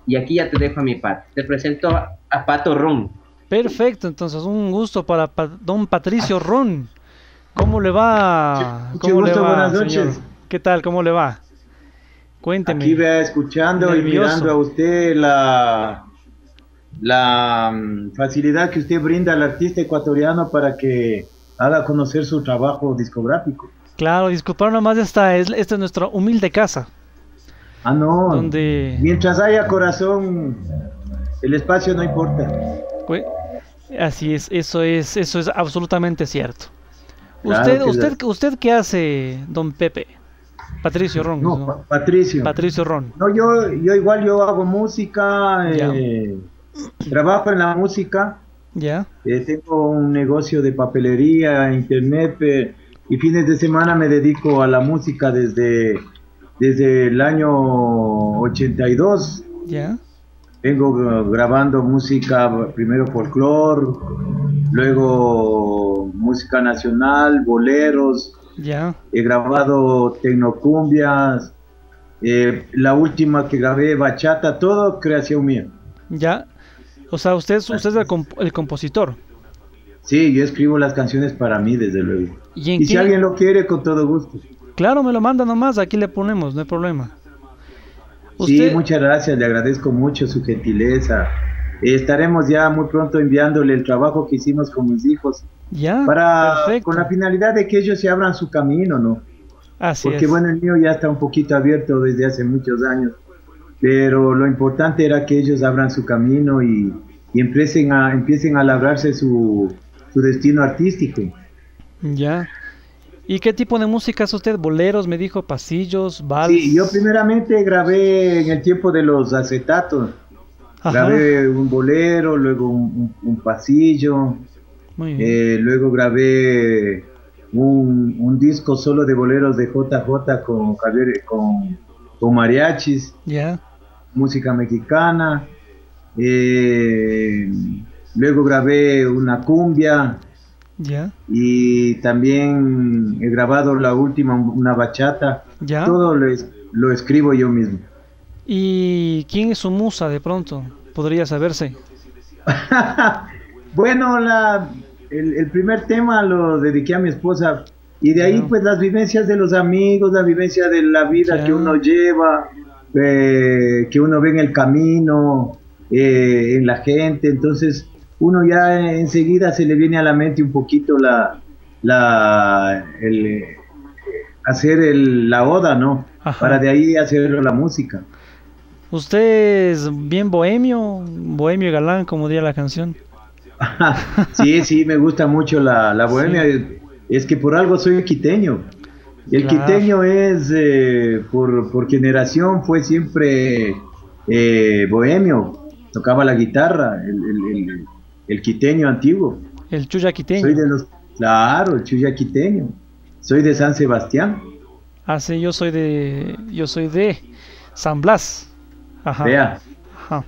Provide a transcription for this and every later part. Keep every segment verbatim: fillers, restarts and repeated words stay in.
y aquí ya te dejo a mi Pato. Te presento a, a Pato Ron. Perfecto, entonces un gusto para pa- don Patricio Ron. ¿Cómo le va? Mucho ¿Cómo le gusto, va, buenas señor? noches. ¿Qué tal? ¿Cómo le va? Cuénteme. Aquí vea escuchando y Nervioso. mirando a usted la, la mm, facilidad que usted brinda al artista ecuatoriano para que haga conocer su trabajo discográfico. Claro, disculpar nomás, esta es, esta es nuestra humilde casa. Ah, no. Donde- Mientras haya corazón, el espacio no importa. Cue- Así es, eso es, eso es absolutamente cierto. Claro Usted, que usted, sí. usted qué hace, don Pepe? Patricio Ron. No, ¿no? Pa- Patricio. Patricio Ron. No, yo, yo igual yo hago música, Ya. eh, trabajo en la música, ¿Ya? eh, tengo un negocio de papelería, internet, eh, y fines de semana me dedico a la música desde, desde el año ochenta y dos. ¿Ya? Vengo gra- grabando música, primero folclore, luego música nacional, boleros, ¿Ya? he grabado tecnocumbias, eh, la última que grabé bachata, todo creación mía. ¿Ya? O sea, usted, es- usted es el, comp- el compositor. Sí, yo escribo las canciones para mí, desde luego. ¿Y en Y si qué- alguien lo quiere, con todo gusto. Claro, me lo manda nomás, aquí le ponemos, no hay problema. Sí, Usted, muchas gracias, le agradezco mucho su gentileza. Eh, estaremos ya muy pronto enviándole el trabajo que hicimos con mis hijos, ya, para, perfecto. con la finalidad de que ellos se abran su camino, ¿no? Así Porque es. bueno, el mío ya está un poquito abierto desde hace muchos años, pero lo importante era que ellos abran su camino y, y empiecen a, empiecen a labrarse su, su destino artístico. Ya. ¿Y qué tipo de música es usted? ¿Boleros, me dijo, pasillos, vals? Sí, yo primeramente grabé en el tiempo de los acetatos, Ajá, grabé un bolero, luego un, un- un pasillo, muy bien. eh, luego grabé un, un disco solo de boleros de J J con Javier, con, con mariachis, Ya, música mexicana, eh, luego grabé una cumbia ya, y también he grabado la última, una bachata, ya. todo lo, es- lo escribo yo mismo. ¿Y quién es su musa de pronto? Podría saberse. Bueno, la, el, el primer tema lo dediqué a mi esposa y de ahí Claro. pues las vivencias de los amigos, la vivencia de la vida Ya. que uno lleva, eh, que uno ve en el camino, eh, en la gente, entonces uno ya enseguida se le viene a la mente un poquito la, la el, eh, hacer el, la oda, ¿no? Ajá. Para de ahí hacer la música. ¿Usted es bien bohemio? Bohemio y galán, como diría la canción. Sí, sí, me gusta mucho la, la bohemia. Es que por algo soy quiteño. El Claro. quiteño es, eh, por, por generación, fue siempre eh, bohemio. Tocaba la guitarra, el, el, el- el quiteño antiguo. El chuya quiteño. Soy de los, claro, el chuya quiteño. Soy de San Sebastián. Ah, sí, yo soy de, yo soy de San Blas. Ajá. Vea, Ajá.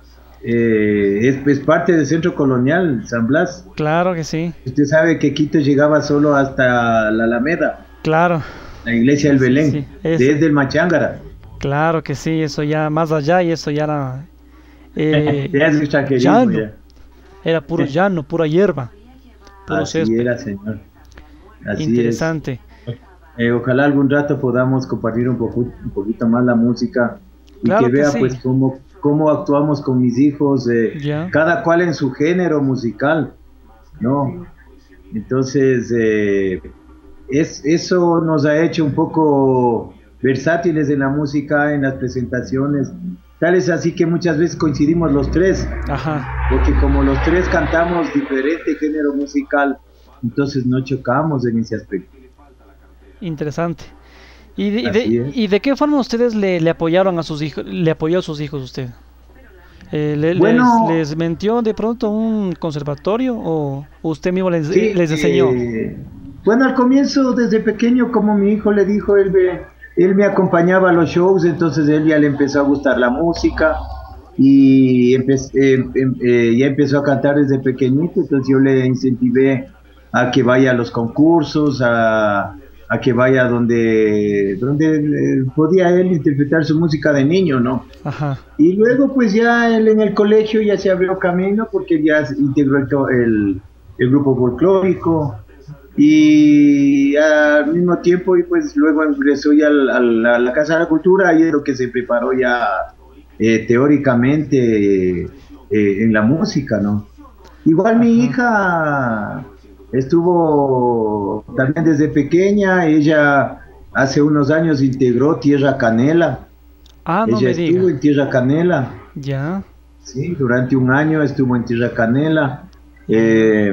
eh, es, es parte del centro colonial, San Blas. Claro que sí. Usted sabe que Quito llegaba solo hasta la Alameda, Claro, la iglesia del Sí, Belén, sí, ese. desde el Machángara. claro que sí. Eso ya más allá y eso ya era, eh, Ya es extranjerismo, llano. ya. Era puro llano, pura hierba, puro Así césped. era, señor. Así Interesante. es. Eh, ojalá algún rato podamos compartir un, poco, un poquito más la música y Claro que que vea sí. pues cómo, cómo actuamos con mis hijos, eh, Ya. cada cual en su género musical, ¿no? Entonces, eh, es, eso nos ha hecho un poco versátiles en la música, en las presentaciones. Tal es así que muchas veces coincidimos los tres, Ajá. porque como los tres cantamos diferente género musical, entonces no chocamos en ese aspecto. Interesante. ¿Y de, y Así de, es. y de qué forma ustedes le, le apoyaron a sus hijos, le apoyó a sus hijos usted? Eh, le- Bueno. les, ¿Les mentió de pronto un conservatorio o usted mismo les, Sí, les enseñó? eh, bueno, al comienzo, desde pequeño, como mi hijo le dijo, él me, él me acompañaba a los shows, entonces él ya le empezó a gustar la música y empe- eh, em- eh, ya empezó a cantar desde pequeñito, entonces yo le incentivé a que vaya a los concursos, a, a que vaya donde, donde eh, podía él interpretar su música de niño, ¿no? Ajá. Y luego pues ya él en el colegio ya se abrió camino porque ya se integró el, to- el, el grupo folclórico y al mismo tiempo y pues luego ingresó ya al- al- a la Casa de la Cultura y es lo que se preparó ya eh, teóricamente eh, en la música, ¿no? Igual mi Ajá. hija estuvo también desde pequeña, ella hace unos años integró Tierra Canela, Ah, no ella me estuvo diga. en Tierra Canela, Ya. sí, durante un año estuvo en Tierra Canela, eh,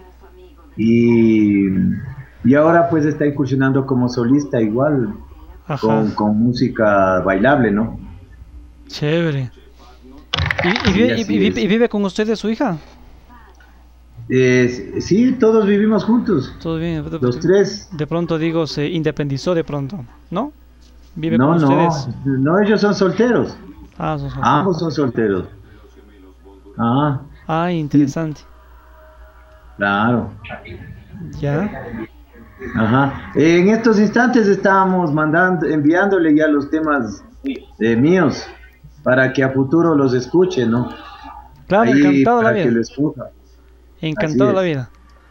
y, y ahora pues está incursionando como solista igual, Ajá. con, con música bailable, ¿no? Chévere. ¿Y, y, Sí, vive, y, así vive- y es. vive con ustedes su hija? Eh, sí, todos vivimos juntos, Todo bien. De, los de- tres. de pronto digo, se independizó de pronto, ¿no? Vive con No, ustedes. no, no, ellos son solteros. Ah, son solteros. Ambos son solteros. Ah, Ah, sí, interesante. claro. Ya. Ajá. En estos instantes estábamos mandando, enviándole ya los temas eh, míos para que a futuro los escuche, ¿no? Claro, Ahí encantado la para que vida. lo escucha. Así Encantado la es. vida.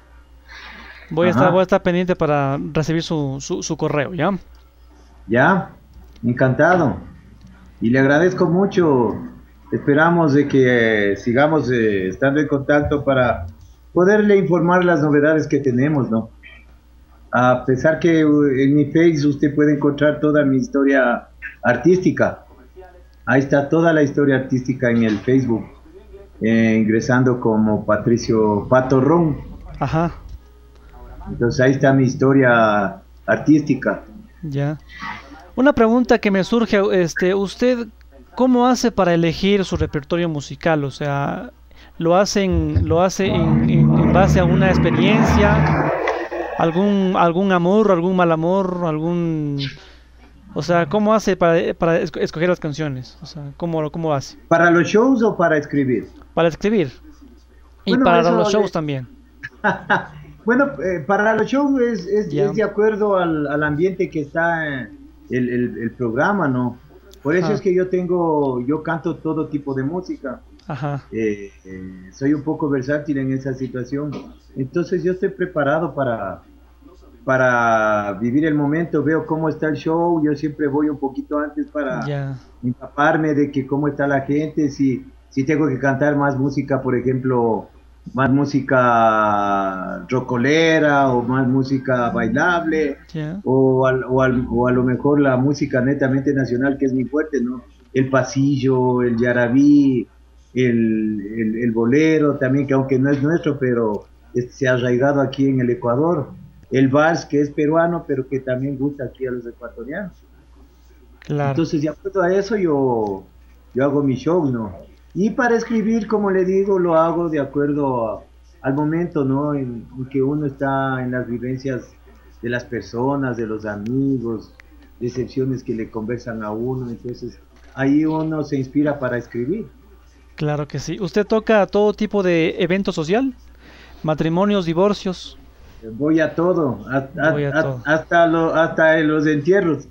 Voy a estar, voy a Ajá. estar pendiente para recibir su, su, su correo, ¿ya? Ya, encantado. Y le agradezco mucho. Esperamos de que eh, sigamos eh, estando en contacto para poderle informar las novedades que tenemos, ¿no? A pesar que uh, en mi Face usted puede encontrar toda mi historia artística. Ahí está toda la historia artística en el Facebook, eh, ingresando como Patricio Pato Ron. Ajá, Entonces ahí está mi historia artística. ya. Una pregunta que me surge, este, ¿usted cómo hace para elegir su repertorio musical? O sea, ¿lo hacen, lo hace en, en- en base a una experiencia, algún, algún amor, algún mal amor, algún, o sea, ¿cómo hace para, para esco- escoger las canciones? O sea, ¿cómo, cómo hace? ¿Para los shows o para escribir? Para escribir y Bueno, para los eso shows de- también. bueno, eh, para los shows es, es, Ya, es de acuerdo al, al ambiente que está eh, el, el, el programa, ¿no? Por eso es ajá, que yo tengo, yo canto todo tipo de música. ajá, Eh, eh, soy un poco versátil en esa situación. Entonces yo estoy preparado para, para vivir el momento, veo cómo está el show, yo siempre voy un poquito antes para ya, empaparme de que cómo está la gente, si, si tengo que cantar más música, por ejemplo, más música rockolera o más música bailable, ya, o, al- o, al- o a lo mejor la música netamente nacional, que es mi fuerte, ¿no? El pasillo, el yarabí, el, el, el bolero también, que aunque no es nuestro, pero es- se ha arraigado aquí en el Ecuador. El vals, que es peruano, pero que también gusta aquí a los ecuatorianos. claro. Entonces, de acuerdo a eso, yo, yo hago mi show, ¿no? Y para escribir, como le digo, lo hago de acuerdo a- al momento, ¿no? En, en que uno está en las vivencias de las personas, de los amigos, decepciones que le conversan a uno. Entonces, ahí uno se inspira para escribir. Claro que sí. ¿Usted toca todo tipo de evento social? Matrimonios, divorcios. Voy a todo, a- Voy a a- todo. a- hasta, lo, hasta en los entierros.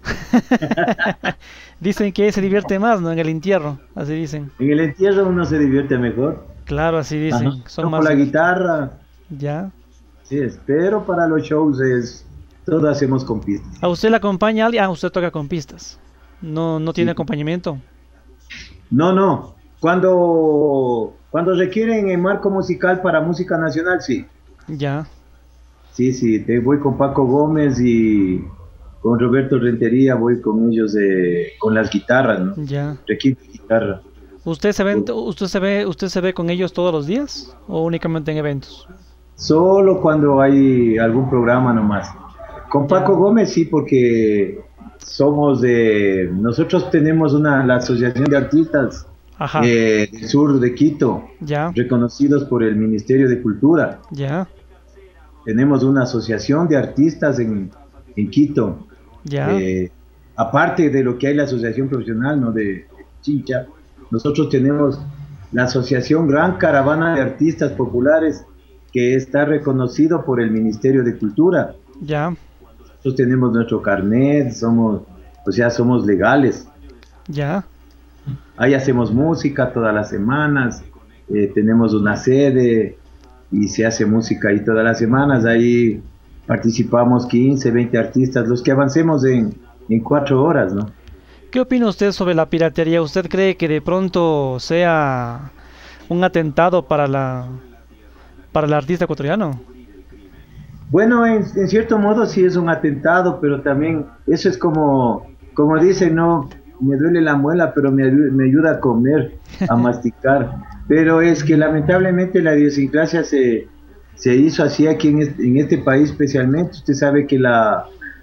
Dicen que ahí se divierte más, ¿no? En el entierro, así dicen. En el entierro uno se divierte mejor. Claro, así Ajá. dicen. Son Toco más. la guitarra, Ya. sí, es, pero para los shows es, todo hacemos con pistas. ¿A usted le acompaña alguien? Ah, usted toca con pistas. No, no tiene Sí. acompañamiento. No, no, cuando, cuando requieren el marco musical para música nacional, sí. Ya. Sí, sí, te voy con Paco Gómez y con Roberto Rentería, voy con ellos eh, con las guitarras, ¿no? Ya. Requinto de guitarra. ¿Usted se ve, usted se ve, usted se ve con ellos todos los días o únicamente en eventos? Solo cuando hay algún programa nomás. Con Paco Ya. Gómez sí, porque somos de, nosotros tenemos una, la Asociación de Artistas Ajá. eh, del sur de Quito, Ya. reconocidos por el Ministerio de Cultura. Ya. Tenemos una asociación de artistas en, en Quito, Ya. eh, aparte de lo que hay la asociación profesional, ¿no? de Chincha, nosotros tenemos la asociación Gran Caravana de Artistas Populares, que está reconocido por el Ministerio de Cultura. Ya. nosotros tenemos nuestro carnet, somos, o sea, somos legales. Ya. Ahí hacemos música todas las semanas, eh, tenemos una sede y se hace música ahí todas las semanas. Ahí participamos quince, veinte artistas, los que avancemos en, en cuatro horas, ¿no? ¿Qué opina usted sobre la piratería? ¿Usted cree que de pronto sea un atentado para la para el artista ecuatoriano? Bueno, en, en cierto modo sí es un atentado, pero también eso es como, como dicen, no, me duele la muela, pero me, me ayuda a comer, a masticar. Pero es que lamentablemente la idiosincrasia se, se hizo así aquí en este, en este país especialmente. Usted sabe que la,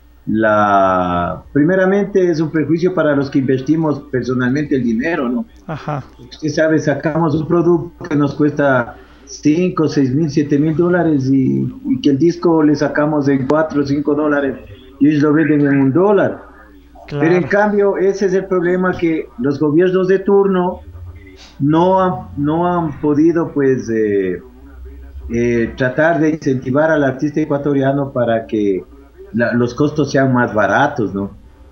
la, primeramente es un prejuicio para los que invertimos personalmente el dinero, ¿no? Ajá. Usted sabe, sacamos un producto que nos cuesta cinco, seis mil, siete mil dólares y, y que el disco le sacamos en cuatro o cinco dólares y ellos lo venden en un dólar. Claro. Pero en cambio ese es el problema, que los gobiernos de turno no han, no han podido pues eh, eh, tratar de incentivar al artista ecuatoriano para que la, los costos sean más baratos, ¿no?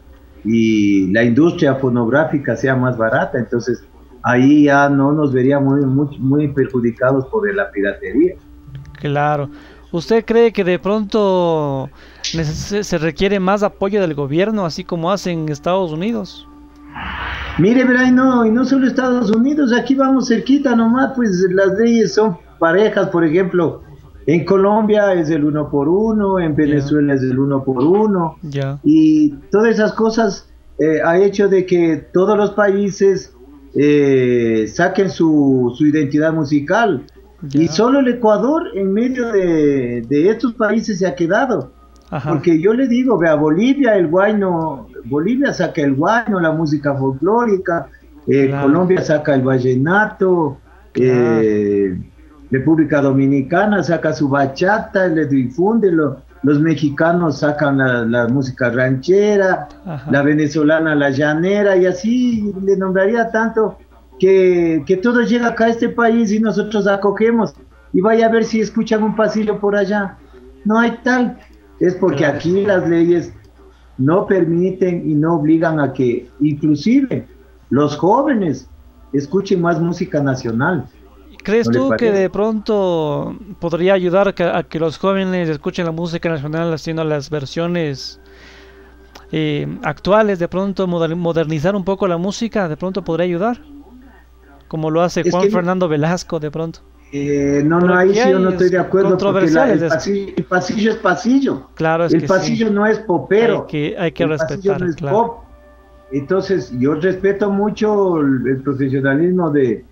Y la industria fonográfica sea más barata. Entonces ahí ya no nos veríamos muy, muy, muy perjudicados por la piratería. Claro. ¿Usted cree que de pronto se requiere más apoyo del gobierno, así como hacen en Estados Unidos? Mire, verá, y no, y no solo Estados Unidos, aquí vamos cerquita nomás, pues las leyes son parejas. Por ejemplo, en Colombia es el uno por uno, en Venezuela yeah. es el uno por uno, yeah. y todas esas cosas eh, ha hecho de que todos los países eh, saquen su, su identidad musical. Yeah. Y solo el Ecuador en medio de, de estos países se ha quedado. Ajá. Porque yo le digo, vea, Bolivia, el guayno, Bolivia saca el guayno, la música folclórica, eh, claro. Colombia saca el vallenato, claro. eh, República Dominicana saca su bachata, le difunde, lo, los mexicanos sacan la, la música ranchera, ajá. la venezolana la llanera, y así le nombraría tanto. Que, que todo llega acá a este país y nosotros acogemos, y vaya a ver si escuchan un pasillo por allá. No hay tal. Es porque claro. aquí las leyes no permiten y no obligan a que inclusive los jóvenes escuchen más música nacional. ¿Crees ¿No tú que de pronto podría ayudar a que los jóvenes escuchen la música nacional haciendo las versiones eh, actuales, de pronto modernizar un poco la música? ¿De pronto podría ayudar? Como lo hace Juan Fernando Velasco de pronto. Eh, no, no, ahí sí yo no estoy de acuerdo, porque la, el, pasillo, el pasillo es pasillo. Claro, es el que pasillo sí. no es popero. Hay que, hay que el respetar, pasillo no es claro. pop. Entonces, yo respeto mucho el, el profesionalismo de,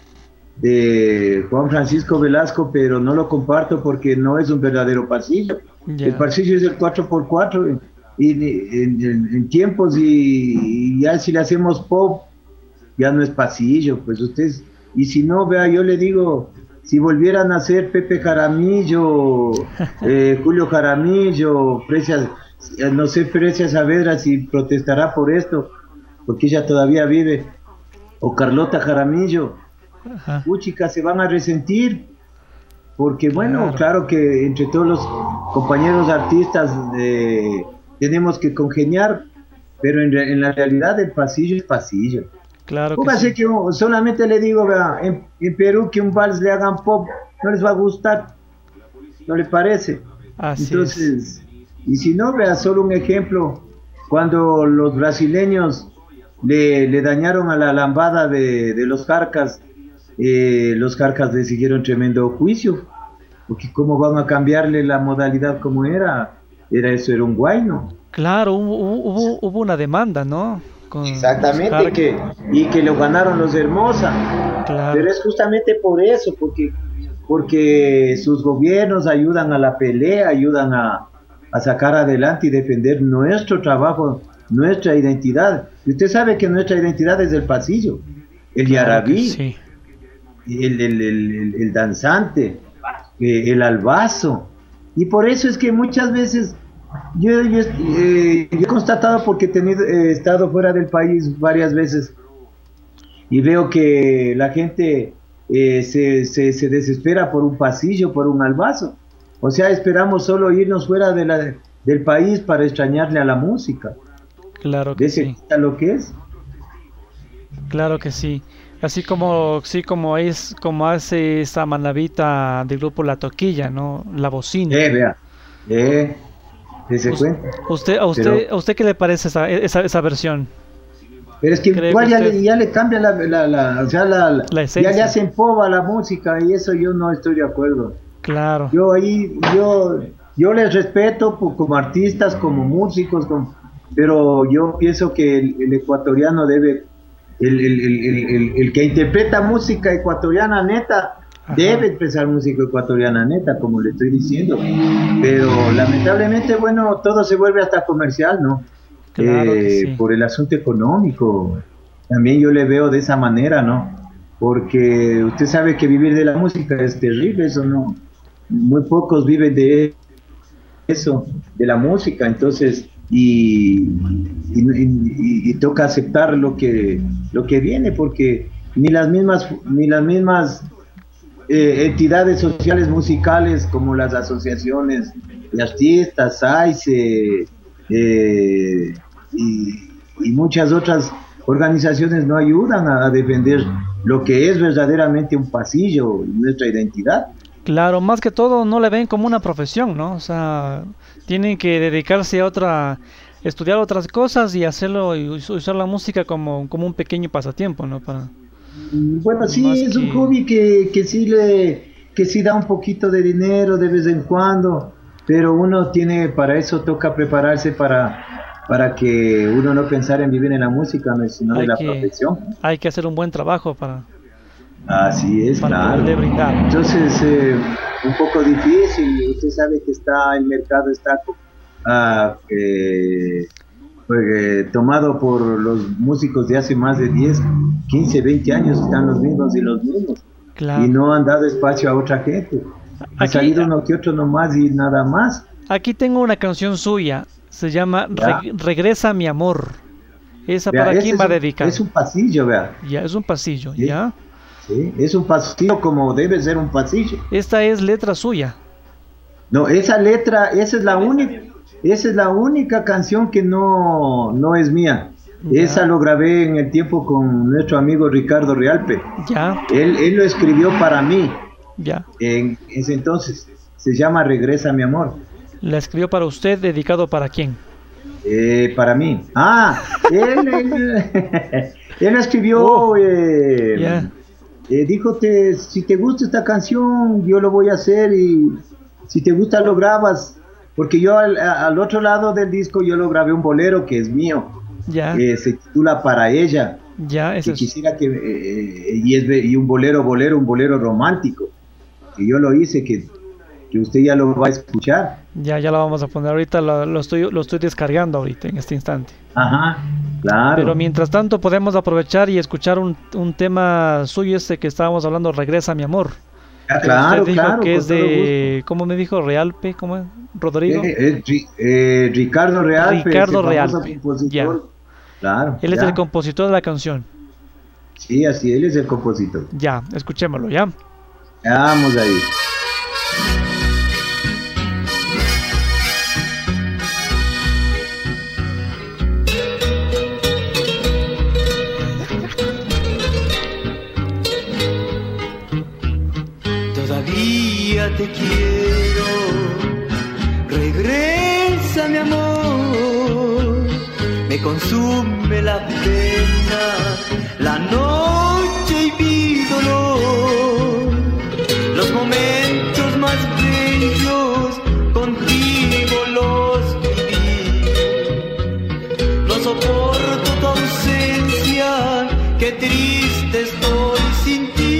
de Juan Francisco Velasco, pero no lo comparto porque no es un verdadero pasillo. Yeah. El pasillo es el cuatro por cuatro, y, y en, en, en tiempos, y, y ya si le hacemos pop, ya no es pasillo, pues ustedes. Y si no, vea, yo le digo, si volvieran a ser Pepe Jaramillo, eh, Julio Jaramillo, Fresia, no sé, Fresia Saavedra si protestará por esto, porque ella todavía vive, o Carlota Jaramillo, puchica, se van a resentir, porque bueno, claro, claro que entre todos los compañeros artistas eh, tenemos que congeniar, pero en, en la realidad el pasillo es pasillo. Claro que, sí. que solamente le digo, vea, en, en Perú que un vals le hagan pop, no les va a gustar, ¿no le parece? Así Entonces, es. Y si no, vea, solo un ejemplo, cuando los brasileños le, le dañaron a la lambada de, de los Carcas, eh, los Carcas le siguieron tremendo juicio, porque cómo van a cambiarle la modalidad como era, era eso, era un guayno. Claro, hubo, hubo, hubo una demanda, ¿no? Con Exactamente, que, y que lo ganaron los de Hermosa. Claro. Pero es justamente por eso, porque, porque sus gobiernos ayudan a la pelea, ayudan a, a sacar adelante y defender nuestro trabajo, nuestra identidad. Y usted sabe que nuestra identidad es el pasillo, el claro yarabí, sí. el, el, el, el, el danzante, el albazo. Y por eso es que muchas veces Yo, yo, eh, yo he constatado, porque he, tenido, he estado fuera del país varias veces, y veo que la gente eh, se, se, se desespera por un pasillo, por un albazo. O sea, esperamos solo irnos fuera de la, del país para extrañarle a la música. Claro que ¿Ves sí. lo que es? Claro que sí. Así como, sí, como es, como hace esta manavita del grupo La Toquilla, ¿no? La bocina. Eh, vea. Eh, ¿se Us- cuenta? usted, a usted, Pero, ¿a usted qué le parece esa, esa, esa versión? pero es que ¿Cree igual ya usted le, ya le cambia la, la, la- o sea, la, la- la ya le esencia? hacen pova a la música y eso yo no estoy de acuerdo. Claro, Yo ahí, yo, yo les respeto po- como artistas, como músicos, como- pero yo pienso que el, el ecuatoriano debe, el, el, el, el, el- el que interpreta música ecuatoriana neta, ajá, debe expresar música ecuatoriana neta, como le estoy diciendo. Pero lamentablemente, bueno, todo se vuelve hasta comercial, ¿no? claro que Eh, sí. por el asunto económico. También yo le veo de esa manera, ¿no? Porque usted sabe que vivir de la música es terrible, eso no. Muy pocos viven de eso, de la música, entonces, y, y, y- y toca aceptar lo que, lo que viene, porque ni las mismas, ni las mismas eh, entidades sociales musicales como las asociaciones de artistas, AICE, eh, y, y muchas otras organizaciones no ayudan a, a defender lo que es verdaderamente un pasillo, nuestra identidad. Claro, más que todo no le ven como una profesión, ¿no? O sea, tienen que dedicarse a otra, estudiar otras cosas y hacerlo y us- usar la música como, como un pequeño pasatiempo, ¿no? Para Bueno, más sí, es un que, hobby que, que sí le, que sí da un poquito de dinero de vez en cuando, pero uno tiene, para eso toca prepararse para, para que uno no pensar en vivir en la música, no, sino de hay la que, profesión. hay que hacer un buen trabajo para, Así es, para claro. poderle brindar. Entonces, eh, un poco difícil, usted sabe que está, el mercado está ah, eh, pues, eh, tomado por los músicos de hace más de diez, quince, veinte años, están los mismos y los mismos, y Claro. no han dado espacio a otra gente. Ha Aquí, salido uno que otro nomás y nada más. aquí tengo una canción suya, se llama Ya. Reg- Regresa mi amor. ¿Esa Vea, para ese quién es va un, dedicada? es un pasillo, vea. Ya, es un pasillo, ¿Sí? ¿ya? ¿Sí? Es un pasillo como debe ser un pasillo. Esta es letra suya. No, esa letra, esa es la única, esa es la única canción que no, no es mía. Ya. Esa lo grabé en el tiempo con nuestro amigo Ricardo Realpe. Ya, Él, él lo escribió para mí ya. en ese entonces. Se llama Regresa mi amor. La escribió para usted, dedicado para quién. Eh, para mí. Ah, él, él, él escribió, Oh, eh, ya. eh, dijo, te, si te gusta esta canción, yo lo voy a hacer y si te gusta lo grabas. Porque yo al, a- al otro lado del disco yo lo grabé un bolero que es mío. Ya, Eh, se titula Para ella. ya, Que ese es. quisiera que, eh, y, es, y un bolero, bolero, un bolero romántico. Que yo lo hice, que, que usted ya lo va a escuchar. Ya, ya la vamos a poner ahorita, lo, lo estoy, lo estoy descargando ahorita en este instante. Ajá, claro. Pero mientras tanto podemos aprovechar y escuchar un, un tema suyo este que estábamos hablando, Regresa mi amor. Ah, Que claro, usted dijo claro, que con es todo de, ¿cómo me dijo? Realpe, ¿cómo es? Rodrigo. Eh, eh, Ri- eh, Ricardo Realpe, Ricardo ese famoso Realpe, compositor. Claro. Él es ya. el compositor de la canción. Sí, así, él es el compositor. Ya, escuchémoslo, ¿ya? Vamos ahí. Todavía te quiero, regresa mi amor, me consume la pena, la noche y mi dolor, los momentos más bellos contigo los viví, no soporto tu ausencia, qué triste estoy sin ti.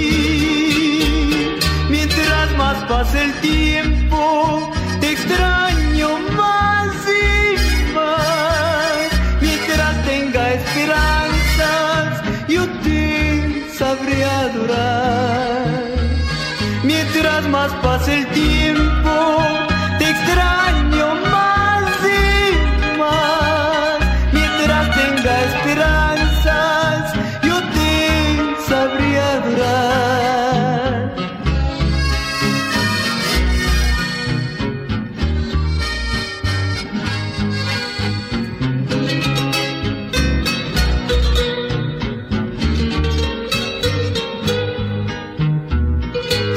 Mientras más pasa el tiempo, te extraño más y más. Mientras tenga esperanzas, yo te sabré adorar. Mientras más pasa el tiempo, te extraño más y más. Mientras tenga esperanzas, yo te sabré adorar.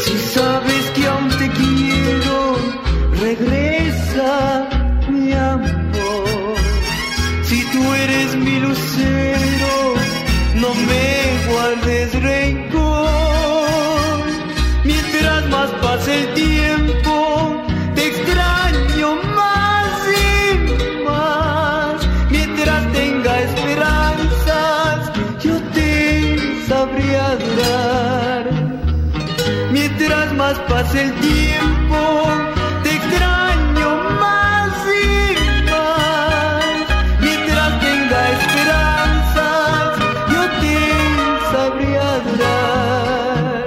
Si sabes que aún te quiero, regresa, mi amor. Si tú eres mi lucero, no me guardes rencor. Mientras más pase el tiempo, te extraño más y más. Mientras tenga esperanzas, yo te sabría adorar. Mientras más pase el tiempo, te extraño más y más. Mientras tenga esperanzas, yo te sabría adorar.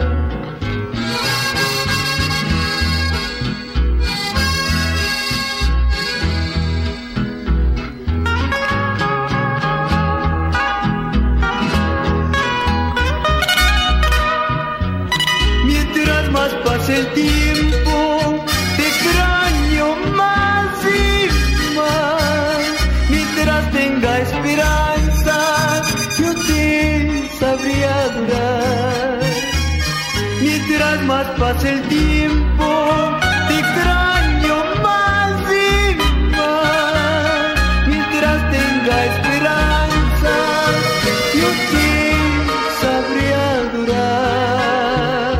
Mientras más pase el tiempo, te extraño más y más. Mientras tenga esperanzas, yo te sabría adorar. Mientras más pase el tiempo, te extraño más y más. Mientras tenga esperanzas, yo te sabría adorar.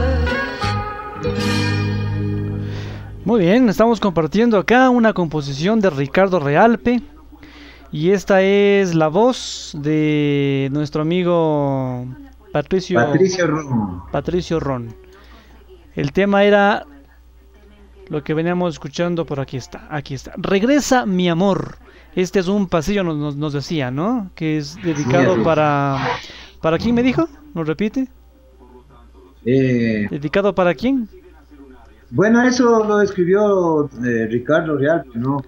Muy bien, estamos compartiendo acá una composición de Ricardo Realpe. Y esta es la voz de nuestro amigo Patricio, Patricio Ron. Patricio Ron. El tema era lo que veníamos escuchando por aquí está, aquí está. Regresa mi amor. Este es un pasillo, nos, nos, nos decía, ¿no? Que es dedicado Sí, para... ¿Para quién me dijo? ¿Nos repite? Eh, ¿Dedicado para quién? bueno, eso lo escribió eh, Ricardo Real, ¿no?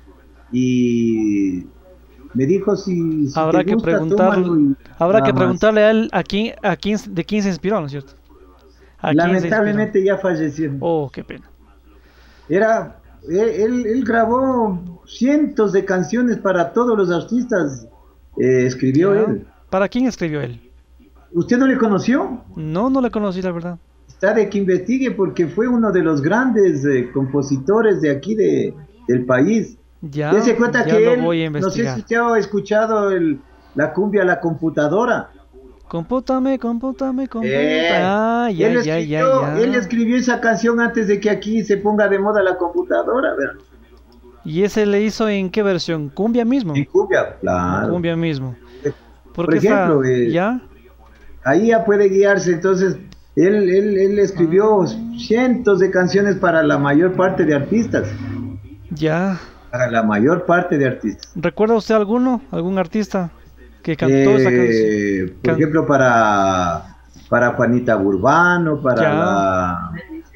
Y me dijo si, si Habrá te que gusta, preguntar, tómalo y habrá nada que más. preguntarle a él a quién, a quién, de quién se inspiró, ¿no es cierto? ¿A quién se Lamentablemente ya falleció. inspiró? Oh, qué pena. Era, él, él, él grabó cientos de canciones para todos los artistas. Eh, escribió Ya. él. ¿Para quién escribió él? ¿Usted no le conoció? No, no le conocí, la verdad. Está de que investigue porque fue uno de los grandes eh, compositores de aquí de, del país. Ya, Dese cuenta ya que lo él, voy a no sé investigar. si usted ha escuchado el, la cumbia a la computadora. Compútame, compútame, compútame. Eh, ah, ya, él, ya, escribió, ya, ya. él escribió esa canción antes de que aquí se ponga de moda la computadora, ¿verdad? ¿Y ese le hizo en qué versión? ¿Cumbia mismo? En cumbia, claro. Cumbia mismo. Por Porque ejemplo, está... eh, ¿Ya? ahí ya puede guiarse. Entonces, él, él, él escribió cientos de canciones para la mayor parte de artistas. Ya. Para la mayor parte de artistas. ¿Recuerda usted alguno? ¿Algún artista que cantó Eh, esa canción? Por Can- ejemplo, para, para Juanita Burbano, para Ya. la...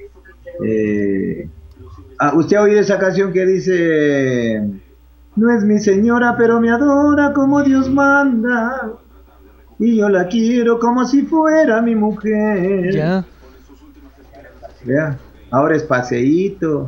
eh, ah, ¿usted ha oído esa canción que dice... No es mi señora, pero me adora como Dios manda, y yo la quiero como si fuera mi mujer? Ya. Vea, ahora es Paseíto.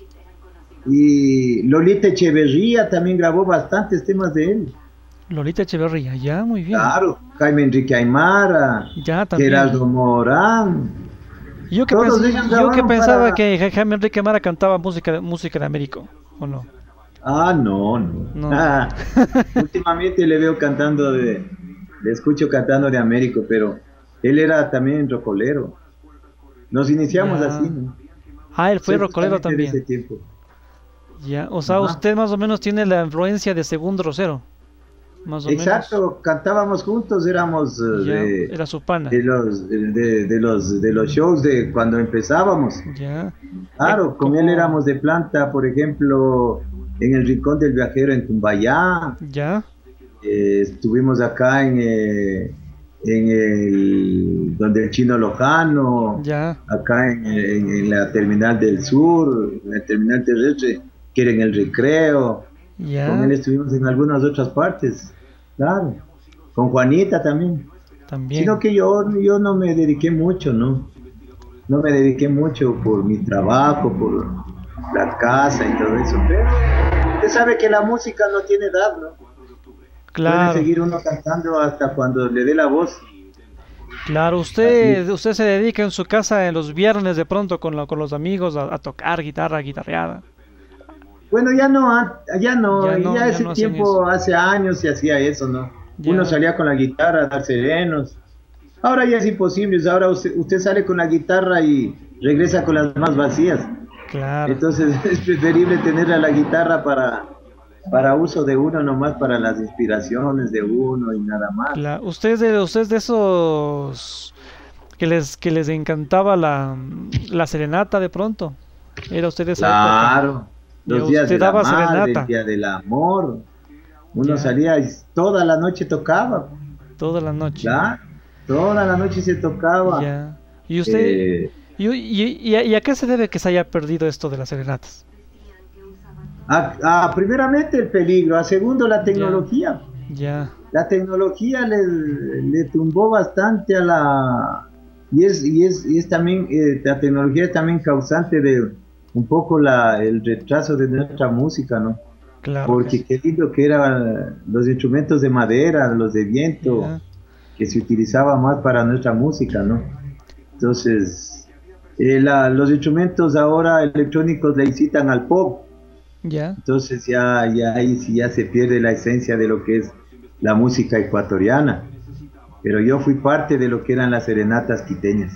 Y Lolita Echeverría también grabó bastantes temas de él. Lolita Echeverría, ya, muy bien. Claro, Jaime Enrique Aymara, Ya, también. Gerardo Morán. Yo que, Todos pens- ellos yo que grabaron pensaba para- que Ja- Jaime Enrique Mara cantaba música, de- música de Américo, ¿o no? Ah, no, no. No. Ah, últimamente le veo cantando de, le escucho cantando de Américo, pero él era también rocolero. Nos iniciamos Ya. así, ¿no? Ah, él fue Soy rocolero justamente de ese también. tiempo. Ya, o sea, Ajá. usted más o menos tiene la influencia de Segundo Rosero. Más o Exacto, cantábamos juntos, éramos eh, menos. Ya, de, era su pana. de los de, de- de los de los shows de cuando empezábamos. Ya. Claro, Eh, con como- él éramos de planta, por ejemplo, en el Rincón del Viajero en Cumbayá. Ya. Eh, estuvimos acá en, eh, en el donde el Chino Lojano, Ya. acá en, en- en la Terminal del Sur, en la Terminal Terrestre, que era en el Recreo. Ya. Con él estuvimos en algunas otras partes, claro. Con Juanita también. También. Sino que yo, yo no me dediqué mucho, ¿no? No me dediqué mucho por mi trabajo, por la casa y todo eso. Pero usted sabe que la música no tiene edad, ¿no? Claro. Puede seguir uno cantando hasta cuando le dé la voz. Claro, usted, usted se dedica en su casa en los viernes de pronto con, lo- con los amigos a, a tocar guitarra, guitarreada. Bueno, ya no, an- ya no, Ya ya, no, ya ese no hacen tiempo, eso. hace años se hacía eso, ¿no? Ya. Uno salía con la guitarra a dar serenos. Ahora ya es imposible, o sea, ahora usted, usted sale con la guitarra y regresa con las manos vacías. Claro, Entonces es preferible tener a la guitarra para, para uso de uno nomás, para las inspiraciones de uno y nada más. claro. Usted es de, usted es de esos que les, que les encantaba la, la serenata de pronto. Era usted de esa época. Claro, Ya los días usted de la daba madre, serenata. el día del amor. Uno Ya. salía y toda la noche tocaba, Toda la noche. claro, toda la noche se tocaba. Ya. ¿Y usted, Eh, y, y- y a, y a qué se debe que se haya perdido esto de las serenatas? a- a- primeramente el peligro, a segundo la tecnología. Ya, La tecnología le, le tumbó bastante a la... Y es, y es, y es también, eh, la tecnología es también causante de un poco la, el retraso de nuestra música, ¿no? claro. Porque qué lindo que eran los instrumentos de madera, los de viento, Ya. que se utilizaba más para nuestra música, ¿no? Entonces, eh, la- los instrumentos ahora electrónicos le incitan al pop, Ya, entonces ya, ya ahí sí ya se pierde la esencia de lo que es la música ecuatoriana. Pero yo fui parte de lo que eran las serenatas quiteñas.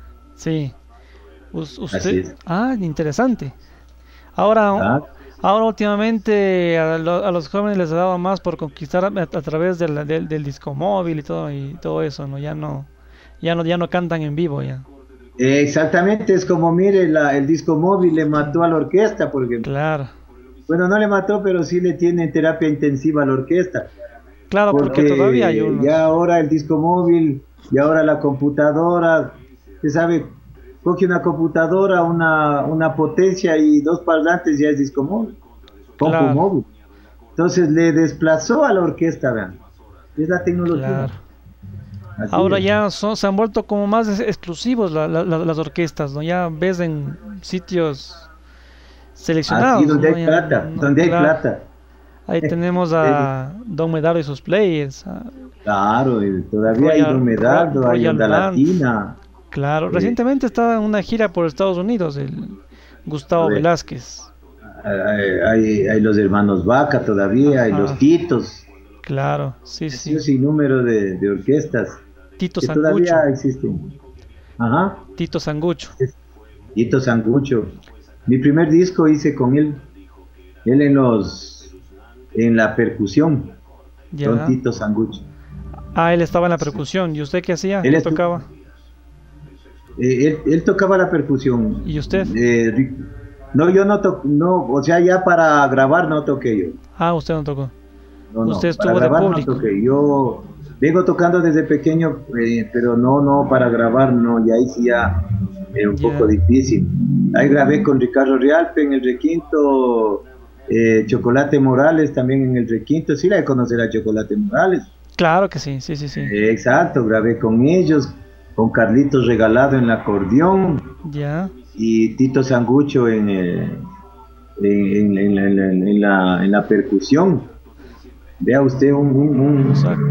sí. Us- Así usted, es. ah, interesante. Ahora, Ah, ahora últimamente a, lo- a los jóvenes les ha dado más por conquistar a, a través de la- del, del disco móvil y todo y todo eso, ¿no? Ya no, ya no, ya no cantan en vivo ya. eh, exactamente, es como, mire, la- el disco móvil le mató a la orquesta, por ejemplo. Claro, Bueno, no le mató, pero sí le tiene terapia intensiva a la orquesta. claro, porque Porque todavía hay unos. ya ahora el disco móvil y ahora la computadora, usted sabe, coge una computadora, una, una potencia y dos parlantes, ya es disco móvil, compu Claro. móvil. Entonces le desplazó a la orquesta, vean. Es la tecnología. Claro. Así Ahora es. ya son, se han vuelto como más ex- exclusivos la- la- la- las orquestas, ¿no? Ya ves en sitios seleccionados, Así, donde ¿no? hay Ya plata, no- donde hay claro. plata. Ahí tenemos a Don Medardo y sus players. a- Claro, y todavía hay Royal- Don Medardo, hay Royal Onda Band. Latina. Claro, Sí. recientemente estaba en una gira por Estados Unidos, el Gustavo Correcto. Velázquez. Hay, hay- hay los hermanos Vaca todavía, hay Ajá. los Titos. Claro, sí, Sí. sí. Un sinnúmero de, de orquestas Tito que Sangucho. todavía existen. Ajá. Tito Sangucho. Tito Sangucho. Mi primer disco hice con él. Él en los en la percusión. Ya. Don Tito Sangucho. Ah, él estaba en la percusión. ¿Y usted qué hacía? Él ¿Qué estu- tocaba? Eh, él, él tocaba la percusión. ¿Y usted? Eh, Ric- no, yo no toco, no, o sea, ya para grabar no toqué yo. Ah, usted no tocó. No, no, Usted estuvo para de grabar público. no toqué. Yo vengo tocando desde pequeño, eh, pero no, no, para grabar no, y ahí sí ya es un Ya. poco difícil. Ahí grabé con Ricardo Rialpe en el requinto, eh, Chocolate Morales también en el requinto, sí la de conocer a Chocolate Morales. Claro que sí, sí, sí, sí. Eh, exacto, grabé con ellos, con Carlitos Regalado en el acordeón Ya. y Tito Sangucho en, eh, en, en- en la, en la- en la- en la percusión. Vea usted un, un, un- Exacto.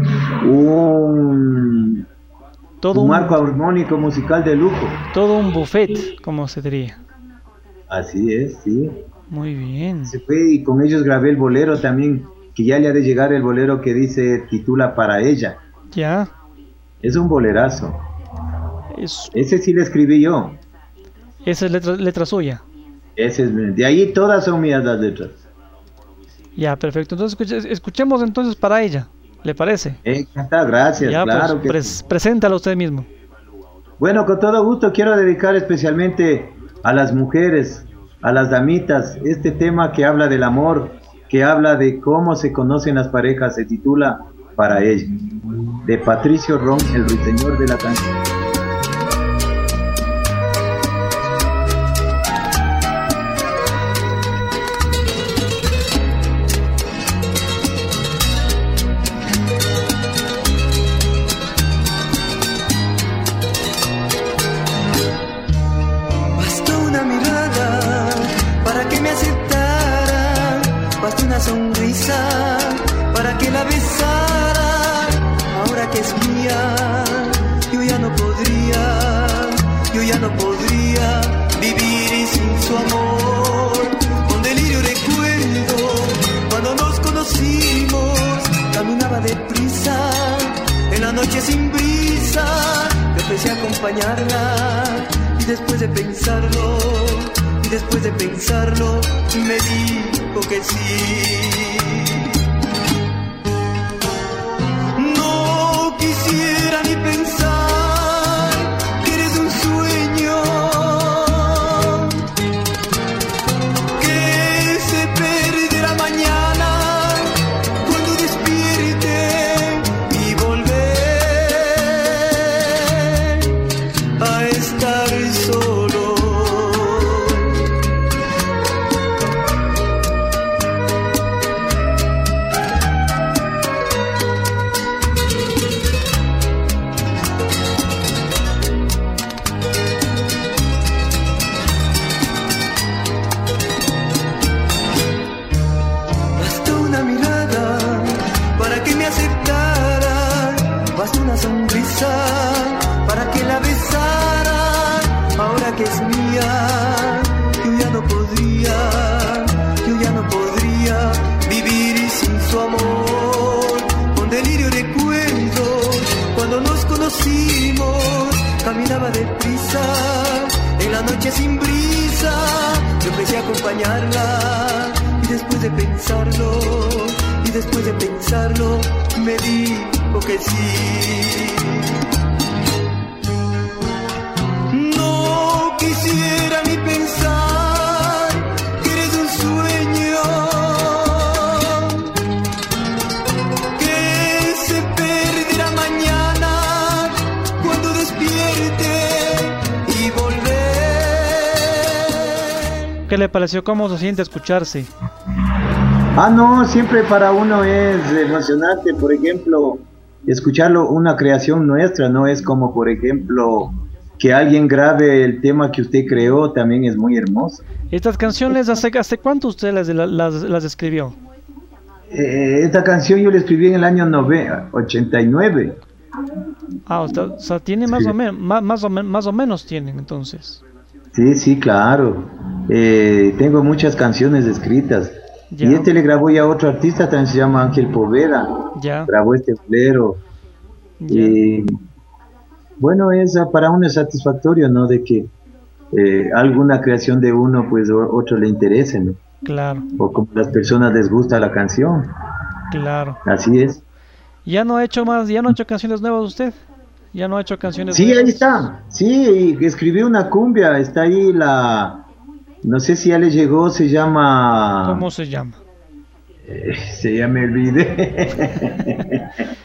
un, Todo un un, marco armónico musical de lujo. todo un buffet, como se diría. Así es, sí. Muy bien. Se fue y con ellos grabé el bolero también, que ya le ha de llegar el bolero que dice, titula Para Ella. Ya. Es un bolerazo. Es, Ese sí le escribí yo. esa es letra, letra suya. Ese es, de ahí todas son mías las letras. Ya, perfecto. Entonces escuche- escuchemos entonces para ella. ¿Le parece? Eh, encantado, gracias, Ya, claro pues, que pres- sí. preséntala usted mismo. Bueno, con todo gusto quiero dedicar especialmente a las mujeres, a las damitas, este tema que habla del amor, que habla de cómo se conocen las parejas, se titula Para Ella, de Patricio Ron, el ruiseñor de la canción. Bastó una mirada para que me aceptara, bastó una sonrisa para que la besara. Ahora que es mía, yo ya podría vivir sin su amor. Con delirio recuerdo cuando nos conocimos, caminaba deprisa en la noche sin brisa. Yo empecé a acompañarla y después de pensarlo, y después de pensarlo, me dijo que sí. No quisiera ni pensar que eres un sueño que se perderá mañana cuando despierte y volver a estar solo. Basta una mirada para que me aceptara, basta una sonrisa para que la besara. Ahora que es mía, yo ya no podría, yo ya no podría vivir sin su amor. Con delirio recuerdo cuando nos conocimos, caminaba deprisa en la noche sin brisa. Yo empecé a acompañarla y después de pensarlo, y después de pensarlo, me dijo que sí. No quisiera ni pensar que eres un sueño que se perderá mañana cuando despierte y volver. ¿Qué le pareció? ¿Cómo se siente escucharse? Ah, no, siempre para uno es emocionante, por ejemplo, escucharlo, una creación nuestra, no es como, por ejemplo, que alguien grabe el tema que usted creó, también es muy hermoso. ¿Estas canciones hace, hace cuánto usted las, las, las escribió? Eh, esta canción yo la escribí en el año ochenta y nueve. Ah, o sea, o sea, tiene más, Sí. o menos, más, más, o men- más o menos tienen entonces. Sí, sí, claro. Eh, tengo muchas canciones escritas. Ya. Y este le grabó ya otro artista, también se llama Ángel Poveda. Ya, Grabó este bolero. ya. Y bueno, es ah, para uno es satisfactorio, ¿no? De que eh, alguna creación de uno, pues o- otro le interese, ¿no? Claro, O como las personas les gusta la canción. claro. Así es. ¿Ya no ha hecho más, ya no ha hecho canciones nuevas usted? ¿Ya no ha hecho canciones Sí, nuevas? ahí está. Sí, escribí una cumbia. Está ahí la... No sé si ya le llegó, se llama... ¿Cómo se llama? Eh, se ya me olvidé.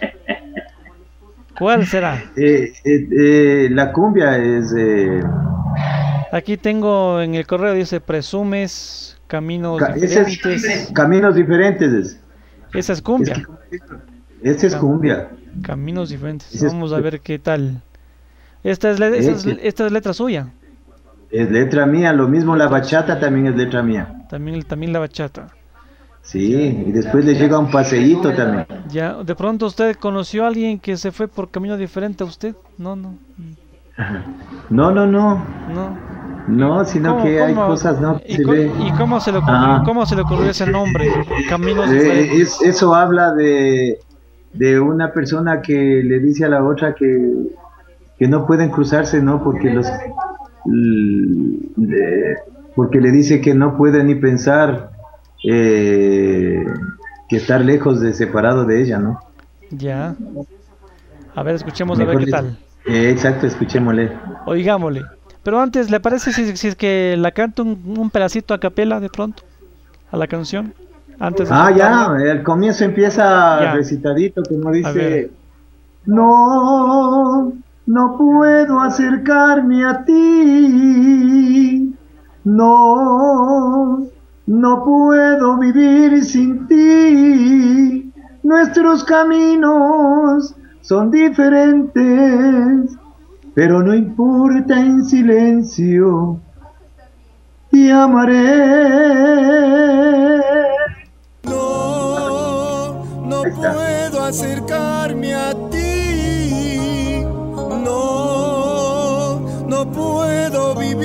¿Cuál será? Eh, eh, eh, la cumbia es... eh, Aquí tengo en el correo, dice Presumes, Caminos ca- ese es Diferentes. Caminos Diferentes. Es, Esa es es cumbia. que- ese es cumbia. Caminos Diferentes. Ese es- Vamos a ver qué tal. Esta es, le- esta es, Ese. esta es letra suya. Es letra mía. Lo mismo la bachata también es letra mía. También, también la bachata. Sí, y después le llega un paseíto también. Ya, de pronto usted conoció a alguien que se fue por camino diferente a usted. No, no, No, no, no. no. No, sino ¿Cómo- que hay cómo- cosas, ¿no? ¿Y, Se co- ve. y cómo se le ocurrió, Ah. cómo se le ocurrió ese nombre? Caminos Eh, Diferentes. es- eso habla de, de una persona que le dice a la otra que, que no pueden cruzarse, ¿no? Porque los l- le- porque le dice que no puede ni pensar eh, que estar lejos de separado de ella, ¿no? Ya. A ver, escuchemos a ver Mejor qué dicho. tal. Eh, exacto, escuchémosle. Oigámosle. Pero antes, ¿le parece si, si es que la canto un, un pedacito a capela de pronto? A la canción. Antes de Ah, cantarla. ya, al comienzo empieza Ya. recitadito, como A dice, ver. no, no puedo acercarme a ti, no, no puedo vivir sin ti, nuestros caminos son diferentes, pero no importa, en silencio te amaré. No, no Ahí está. puedo acercarme a ti. No, no puedo vivir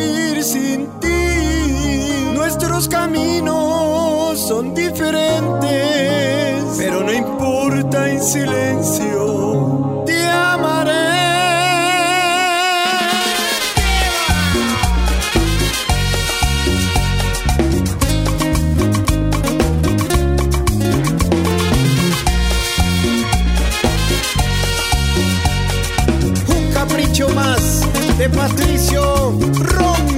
vivir sin ti. Nuestros caminos son diferentes, pero no importa, en silencio te amaré. Más de Patricio Ron.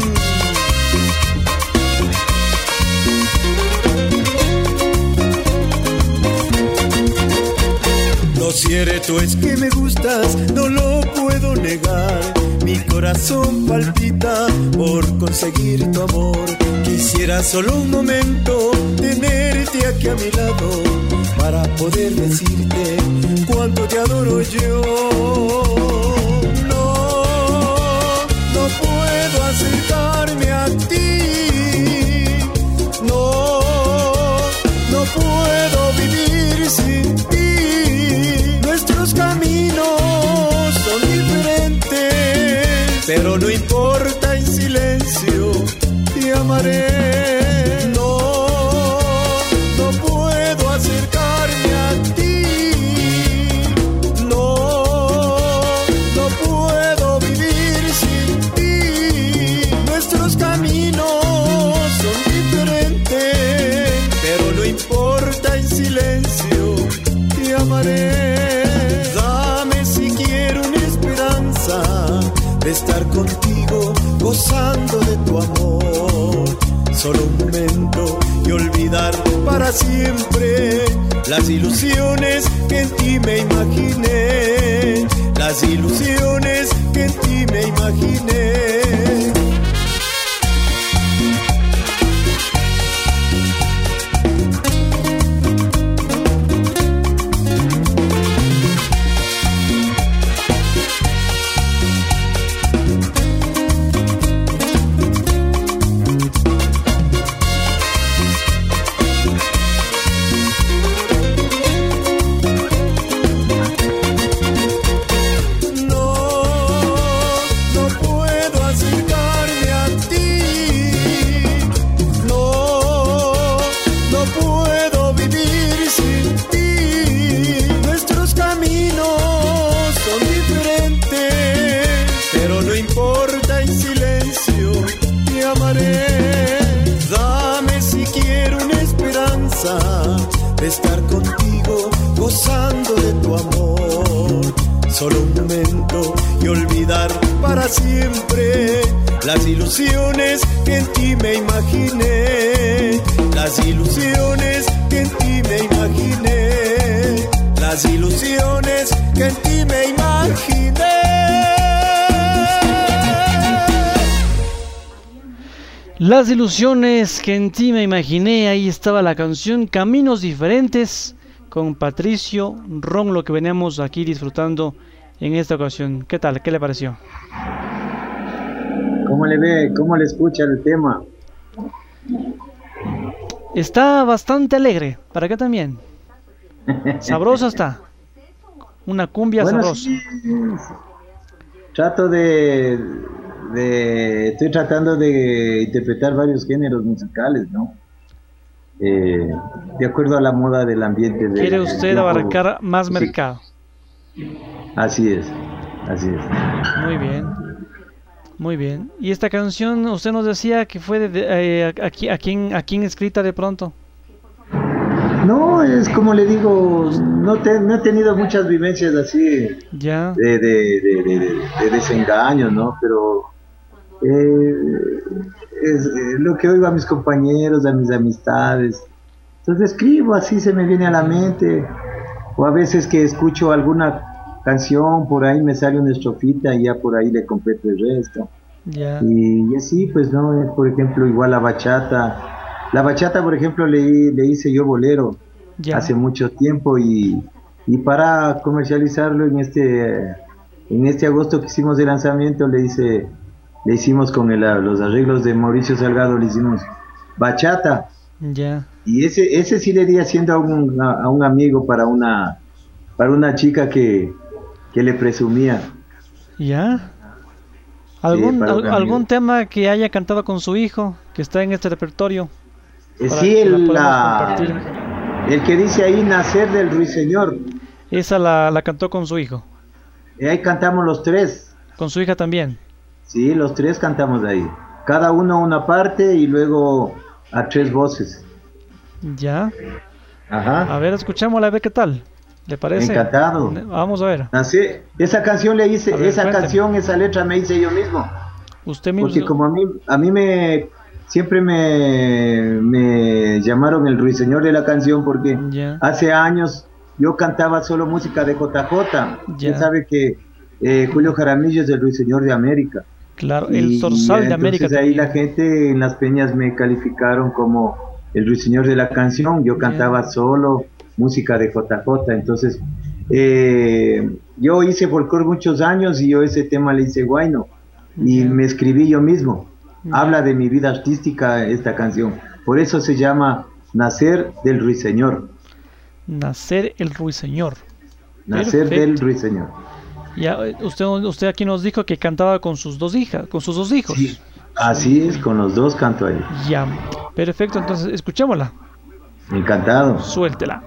Lo cierto es que me gustas, no lo puedo negar. Mi corazón palpita por conseguir tu amor. Quisiera solo un momento tenerte aquí a mi lado para poder decirte cuánto te adoro yo. No puedo acercarme a ti, no, no puedo vivir sin ti. Nuestros caminos son diferentes, pero no importa, en silencio te amaré. No, no puedo acercarme a ti, no, no puedo vivir sin ti. Nuestros caminos son diferentes, pero no importa, en silencio te amaré. Dame siquiera una esperanza de estar contigo, gozando de tu amor. Solo un momento y olvidar para siempre las ilusiones que en ti me imaginé. Las ilusiones que en ti me imaginé. De estar contigo, gozando de tu amor. Solo un momento y olvidar para siempre las ilusiones que en ti me imaginé. Las ilusiones que en ti me imaginé. Las ilusiones que en ti me imaginé. Las ilusiones que en ti me imaginé. Ahí estaba la canción Caminos Diferentes con Patricio Ron, lo que veníamos aquí disfrutando en esta ocasión. ¿Qué tal? ¿Qué le pareció? ¿Cómo le ve? ¿Cómo le escucha el tema? Está bastante alegre. ¿Para qué también? Sabrosa está. Una cumbia bueno, sabrosa. Sí. Trato de... De, estoy tratando de interpretar varios géneros musicales, ¿no? Eh, de acuerdo a la moda del ambiente. De, ¿Quiere usted abarcar más sí. mercado? Así es, así es. Muy bien, muy bien. ¿Y esta canción, usted nos decía que fue de, de, eh, a, a, a, quién, a quién escrita de pronto? No, es como le digo, no, te, no he tenido muchas vivencias así ya. de, de, de, de, de desengaño, ¿no? Pero eh, es eh, lo que oigo a mis compañeros, a mis amistades. Entonces escribo, así se me viene a la mente. O a veces que escucho alguna canción, por ahí me sale una estrofita y ya por ahí le completo el resto. Ya. Y, y así, pues, ¿no? Por ejemplo, igual la bachata. La bachata, por ejemplo, le, le hice yo bolero ya. hace mucho tiempo y, y para comercializarlo en este en este agosto que hicimos el lanzamiento le hice le hicimos con el, los arreglos de Mauricio Salgado, le hicimos bachata ya. y ese ese sí le di haciendo a un, a, a un amigo para una para una chica que, que le presumía. Ya. ¿Algún, para un al- algún amigo. tema que haya cantado con su hijo que está en este repertorio? Eh, Para sí, que la el, podamos la- compartir. el que dice ahí, Nacer del Ruiseñor. Esa la, la cantó con su hijo. Eh, ahí cantamos los tres. Con su hija también. Sí, los tres cantamos ahí. Cada uno una parte y luego a tres voces. Ya. Ajá. A ver, escuchémosla, a ver qué tal. ¿Le parece? Encantado. Vamos a ver. Nacer- esa canción le hice, A ver, esa cuénteme. canción, esa letra me hice yo mismo. Usted mismo. Porque como a mí, a mí me siempre me, me llamaron el ruiseñor de la canción porque Ya. hace años yo cantaba solo música de J J. Ya. Usted sabe que eh, Julio Jaramillo es el ruiseñor de América. Claro, el Y zorzal de América entonces ahí también. la gente en las peñas me calificaron como el ruiseñor de la canción. Yo Ya. cantaba solo música de J J. Entonces eh, yo hice folclore muchos años y yo ese tema le hice guayno y Ya. me escribí yo mismo. Ya. Habla de mi vida artística esta canción. Por eso se llama Nacer del Ruiseñor. Nacer el ruiseñor. Nacer Perfecto. del Ruiseñor. Ya, eh, usted, usted aquí nos dijo que cantaba con sus dos hijas, con sus dos hijos. Sí, así es, con los dos canto ahí. Ya. Perfecto, entonces escuchémosla. Encantado. Suéltela.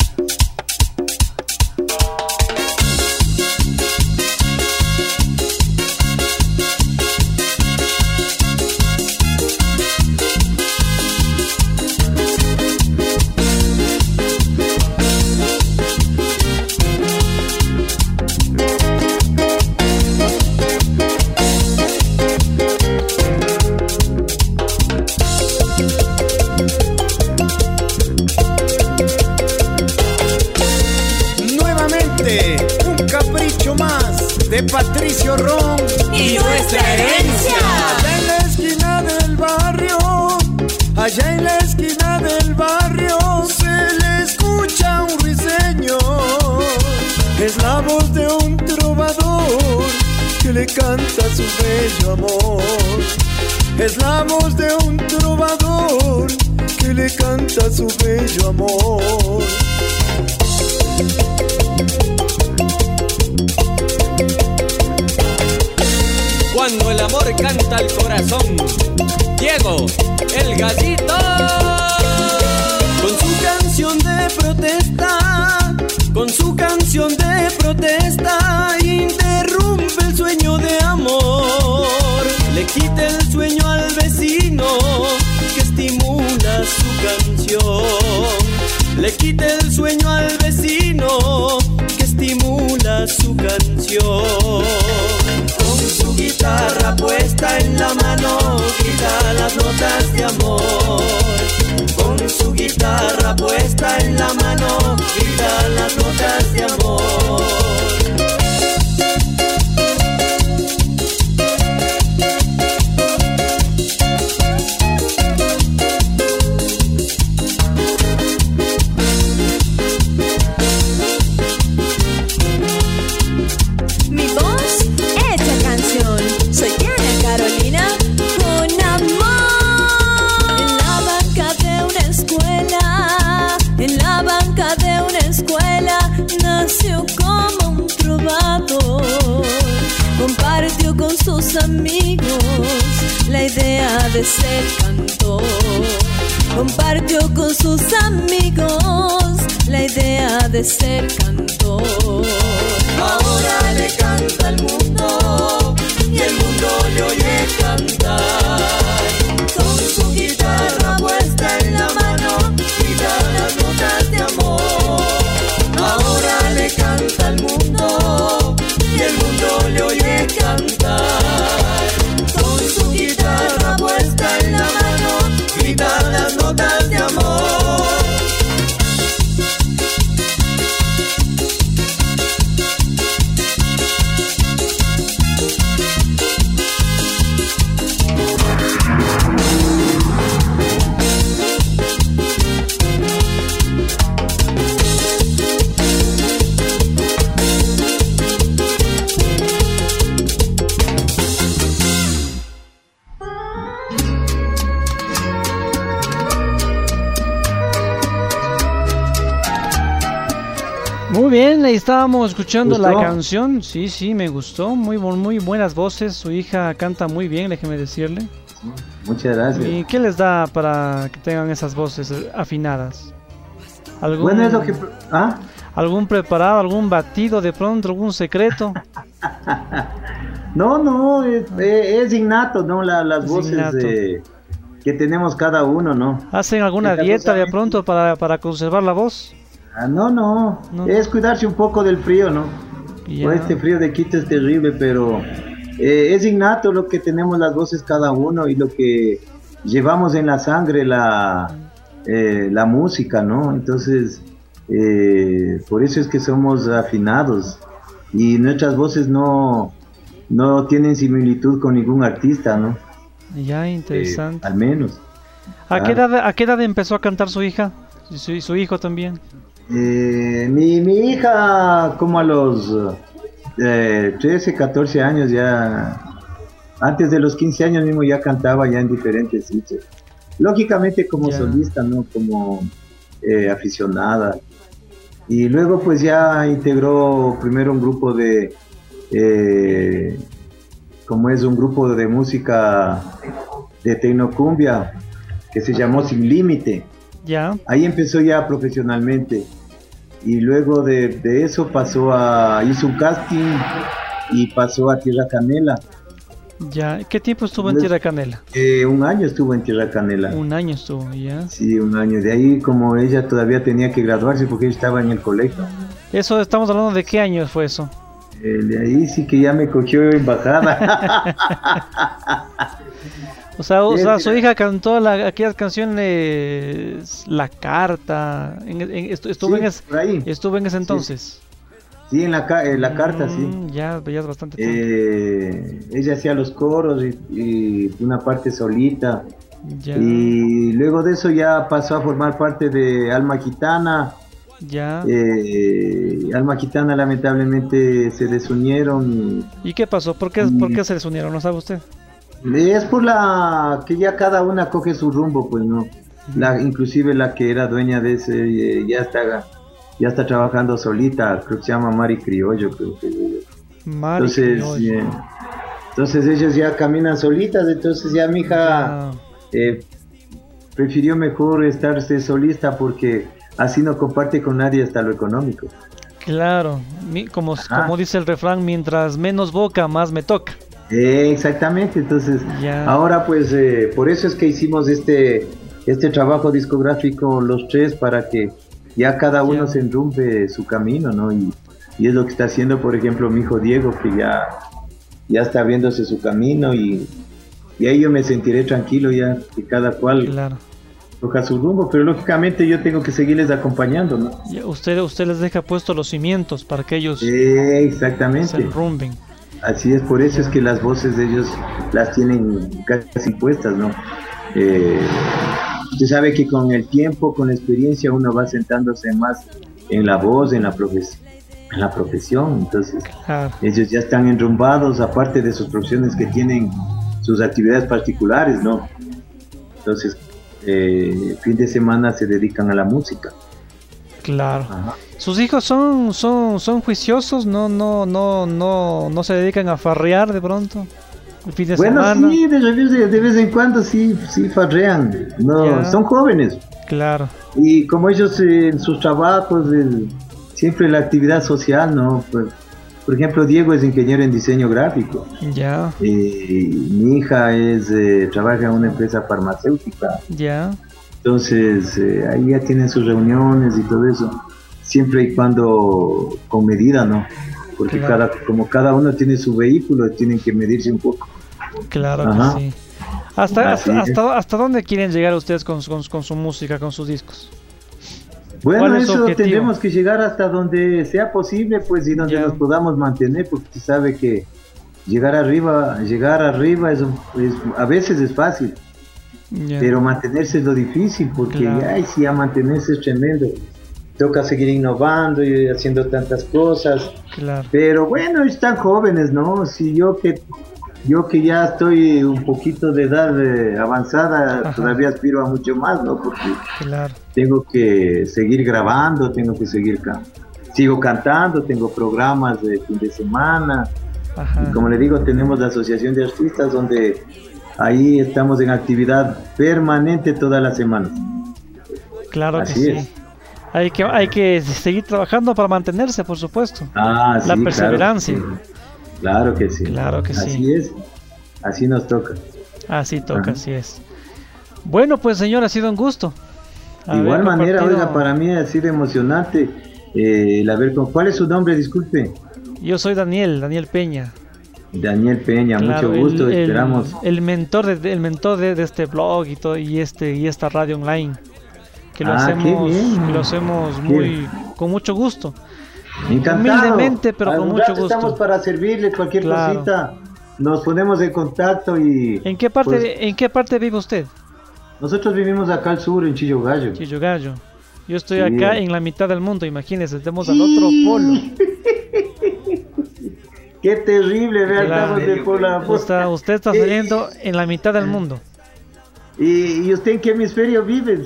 Nuevamente, un capricho más de Patricio Ron Y nuestra herencia. Allá en la esquina del barrio, allá en la esquina del barrio se le escucha un ruiseñor. Es la voz de un trovador que le canta su bello amor. Es la voz de un trovador que le canta su bello amor. Cuando el amor canta al corazón, Diego, el gallito, Con su canción de protesta, con su canción de protesta, interrumpe el sueño de amor. Le quita el sueño al vecino que estimula su canción. Le quita el sueño al vecino que estimula su canción. Con su guitarra puesta en la mano, grita las notas de amor. Con su guitarra puesta en la mano, grita las notas de amor. Mi voz, hecha canción. Soy Diana Carolina con amor. En la banca de una escuela, en la banca de una escuela, nació como un trovador. Compartió con sus amigos la idea de ser cantor. Compartió con sus amigos la idea de ser cantor. Ahora le canta al mundo y el mundo le oye cantar. Con su guitarra puesta en la mano, grita las notas de amor. Ahora le canta al mundo y el mundo le oye cantar. Con su guitarra puesta en la mano, grita las notas de amor. Muy bien, ahí estábamos escuchando la ¿Gustó? canción. Sí, sí, me gustó. Muy, bu- muy buenas voces. Su hija canta muy bien, déjeme decirle. Muchas gracias. ¿Y qué les da para que tengan esas voces eh, afinadas? ¿Algún, Bueno, es lo que... ¿Ah? ¿Algún preparado, algún batido de pronto, algún secreto? No, no, es, es innato, ¿no? La- las Es voces innato. eh, que tenemos cada uno, ¿no? ¿Hacen alguna Esta dieta cosa- de pronto para, para conservar la voz? Ah, no, no, No. es cuidarse un poco del frío, ¿no? Ya. Pues este frío de Quito es terrible, pero eh, es innato lo que tenemos las voces cada uno y lo que llevamos en la sangre, la, eh, la música, ¿no? Entonces, eh, por eso es que somos afinados y nuestras voces no, no tienen similitud con ningún artista, ¿no? Ya, Eh, interesante. al menos. ¿A qué claro. edad, a qué edad empezó a cantar su hija? Y su, y su hijo también. Eh, mi, mi hija, como a los eh, trece, catorce años ya, antes de los quince años mismo ya cantaba ya en diferentes sitios. Lógicamente como Ya. solista, ¿no? Como eh, aficionada. Y luego pues ya integró primero un grupo de, eh, como es un grupo de música de tecnocumbia que se llamó Sin Límite. Ya, Ahí empezó ya profesionalmente y luego de, de eso pasó a, hizo un casting y pasó a Tierra Canela. ya. ¿Qué tiempo estuvo en Pues- Tierra Canela? Eh, un año estuvo en Tierra Canela. Un año estuvo, ya. Sí, un año. De ahí como ella todavía tenía que graduarse porque ella estaba en el colegio. Eso, estamos hablando de qué año fue eso. Eh, de ahí sí que ya me cogió en bajada. O sea, o Sí, sea sí. su hija cantó la, aquellas canciones, La Carta, en- en- estu- estuvo, Sí, en ese, por ahí. estuvo en ese entonces. Sí, en la, ca- en la carta, sí. Mm, ya, ya es bastante tiempo. Eh, ella hacía los coros y, y una parte solita. ya, Y luego de eso ya pasó a formar parte de Alma Gitana. ya. Eh, Alma Gitana lamentablemente se desunieron. ¿Y qué pasó? ¿Por qué, ¿Por qué se desunieron? ¿No sabe usted? Y es por la que ya cada una coge su rumbo, pues no. La, inclusive la que era dueña de ese eh, ya está ya está trabajando solita, creo que se llama Mari Criollo, creo que. Mari Entonces, Criollo. eh, entonces ellos ya caminan solitas, entonces ya mi hija Ya. eh, prefirió mejor estarse solista porque así no comparte con nadie hasta lo económico. Claro, mi- como, Ajá. como dice el refrán, mientras menos boca, más me toca. Eh, exactamente, entonces Ya. ahora pues eh, por eso es que hicimos este este trabajo discográfico los tres para que ya cada uno Ya. se enrumbe su camino, ¿no? Y, y es lo que está haciendo, por ejemplo, mi hijo Diego, que ya, ya está abriéndose su camino y, y ahí yo me sentiré tranquilo ya, que cada cual Claro. coja su rumbo, pero lógicamente yo tengo que seguirles acompañando, ¿no? Ya, usted, usted les deja puesto los cimientos para que ellos Eh, se exactamente. enrumben. Así es, por eso es que las voces de ellos las tienen casi puestas, ¿no? Eh, usted sabe que con el tiempo, con la experiencia, uno va sentándose más en la voz, en la, profes- en la profesión, entonces Claro. ellos ya están enrumbados, aparte de sus profesiones que tienen sus actividades particulares, ¿no? Entonces, eh, fin de semana se dedican a la música. Claro. Ajá. Sus hijos son, son, son juiciosos, no, no, no, no, no se dedican a farrear de pronto. El fin de Bueno, semana. sí, de, de- de vez en cuando sí, sí farrean, no, Ya. son jóvenes. Claro. Y como ellos eh, en sus trabajos, el- siempre la actividad social, ¿no? Pues, por ejemplo, Diego es ingeniero en diseño gráfico. Ya, Eh, mi hija es eh, trabaja en una empresa farmacéutica. ya. Entonces, eh, ahí ya tienen sus reuniones y todo eso. Siempre y cuando con medida, ¿no? Porque Claro. cada, como cada uno tiene su vehículo, tienen que medirse un poco. Claro Ajá. que sí. ¿Hasta, Así hasta, es. hasta, hasta dónde quieren llegar ustedes con, con, con su música, con sus discos? Bueno, ¿Cuál es su eso objetivo? tendremos que llegar hasta donde sea posible, pues, y donde Ya. nos podamos mantener, porque usted sabe que llegar arriba, llegar arriba es, un- es- a veces es fácil, Ya. pero mantenerse es lo difícil, porque Claro. ay, sí, a mantenerse es tremendo. Toca seguir innovando y haciendo tantas cosas, Claro. pero bueno, están jóvenes, ¿no? Si yo que yo que ya estoy un poquito de edad eh, avanzada, Ajá. todavía aspiro a mucho más, ¿no? Porque Claro. tengo que seguir grabando, tengo que seguir ca- sigo cantando, tengo programas de fin de semana. Ajá. Y como le digo, tenemos la Asociación de Artistas donde ahí estamos en actividad permanente todas las semanas. Claro Así que sí. es. Hay que, hay que seguir trabajando para mantenerse, por supuesto. Ah, La sí, perseverancia. Claro que sí. Claro que sí. Así es. Así nos toca. Así toca, Ajá. así es. Bueno, pues señor, ha sido un gusto. De igual haber manera, compartido- oiga, para mí ha sido emocionante eh, el haber con... ¿Cuál es su nombre? Disculpe. Yo soy Daniel, Daniel Peña. Daniel Peña, Claro, mucho gusto, el, el- esperamos. El, mentor, de, el mentor de, de este blog y todo y este y esta radio online que lo Ah, qué hacemos, bien. que lo hacemos Qué muy con mucho gusto. Encantado. humildemente, pero con Algún mucho rato gusto. Estamos para servirle cualquier Claro. cosita. Nos ponemos en contacto y... ¿En qué parte pues, en qué parte vive usted? nosotros vivimos acá al sur, en Chillo Gallo. Chillo Gallo. Yo estoy Sí. acá en la mitad del mundo, imagínense, estamos al otro polo. Qué terrible, vea, Claro. estamos de por la... Usted, usted está saliendo en la mitad del mundo. ¿Y, ¿Y usted en qué hemisferio vive?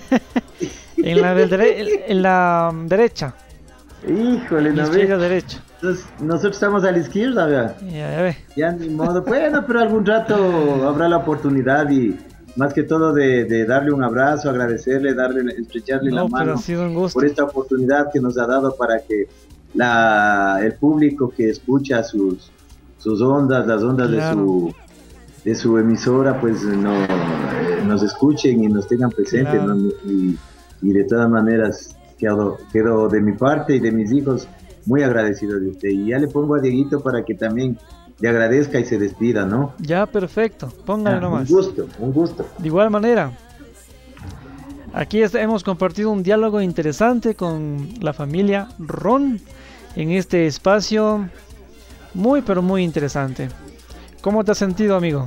En la, del dere- en la derecha. Híjole, no Izquierda ve. derecha. Entonces, nosotros estamos a la izquierda, vea. Ya, ya ve. Ya ni modo. Bueno, pero algún rato habrá la oportunidad y más que todo de, de darle un abrazo, agradecerle, darle, estrecharle la No, pero mano ha sido un gusto. por esta oportunidad que nos ha dado para que la, el público que escucha sus, sus ondas, las ondas Claro. de su de su emisora, pues no, eh, nos escuchen y nos tengan presentes, Claro. ¿no? y, y de todas maneras quedo, quedo de mi parte y de mis hijos muy agradecido de usted. Y ya le pongo a Dieguito para que también le agradezca y se despida, ¿no? Ya, perfecto. Póngale Ah, un nomás. gusto, un gusto. De igual manera, aquí es- hemos compartido un diálogo interesante con la familia Ron en este espacio muy, pero muy interesante. ¿Cómo te has sentido, amigo?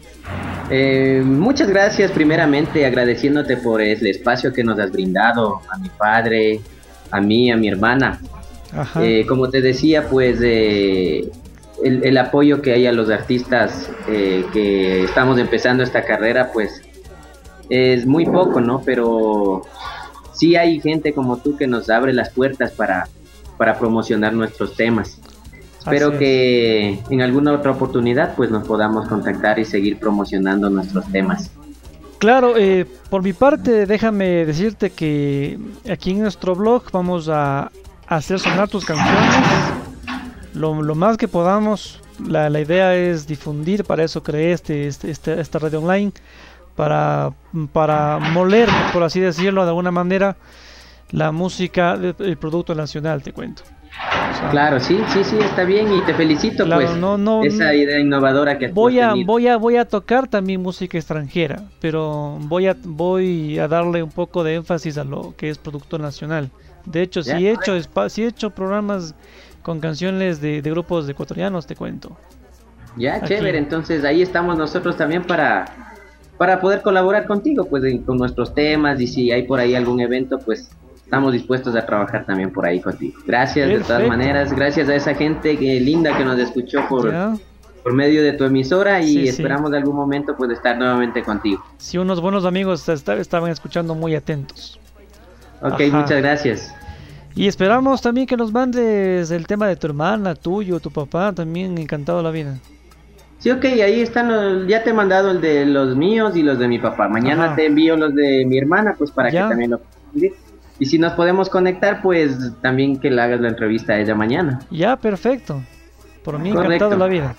Eh, muchas gracias, primeramente agradeciéndote por el espacio que nos has brindado a mi padre, a mí, a mi hermana. Ajá. Eh, como te decía, pues eh, el, el apoyo que hay a los artistas eh, que estamos empezando esta carrera, pues es muy poco, ¿no? Pero sí hay gente como tú que nos abre las puertas para, para promocionar nuestros temas. Espero Así es. que en alguna otra oportunidad pues nos podamos contactar y seguir promocionando nuestros temas. Claro, eh, por mi parte, déjame decirte que aquí en nuestro blog vamos a hacer sonar tus canciones lo, lo más que podamos. La, la idea es difundir, para eso creé este, este, este- esta radio online, para, para moler, por así decirlo, de alguna manera, la música del el producto nacional, te cuento. O sea, Claro, sí, sí, sí, está bien y te felicito Claro, pues no, no, esa no. idea innovadora que has Voy a, tenido. voy a, voy a tocar también música extranjera, pero voy a, voy a darle un poco de énfasis a lo que es producto nacional. De hecho, Ya, sí he hecho, espa- sí he hecho programas con canciones de, de grupos ecuatorianos, te cuento. Ya, Aquí. chévere, entonces ahí estamos nosotros también para, para poder colaborar contigo, pues en- con nuestros temas y si hay por ahí algún evento, pues estamos dispuestos a trabajar también por ahí contigo. Gracias de todas Perfecto. maneras, gracias a esa gente que linda que nos escuchó por, ¿Ya? por medio de tu emisora y Sí, sí. esperamos de algún momento pues estar nuevamente contigo. Sí, unos buenos amigos esta- estaban escuchando muy atentos. Ok, Ajá. muchas gracias. Y esperamos también que nos mandes el tema de tu hermana, tuyo, tu papá, también encantado la vida. Sí, ok, ahí están, los- ya te he mandado el de los míos y los de mi papá. Mañana Ajá. te envío los de mi hermana, pues para Ya. que también lo puedas seguir. Y si nos podemos conectar, pues también que le hagas la entrevista a ella mañana. Ya, perfecto. Por mí Correcto. encantado la vida.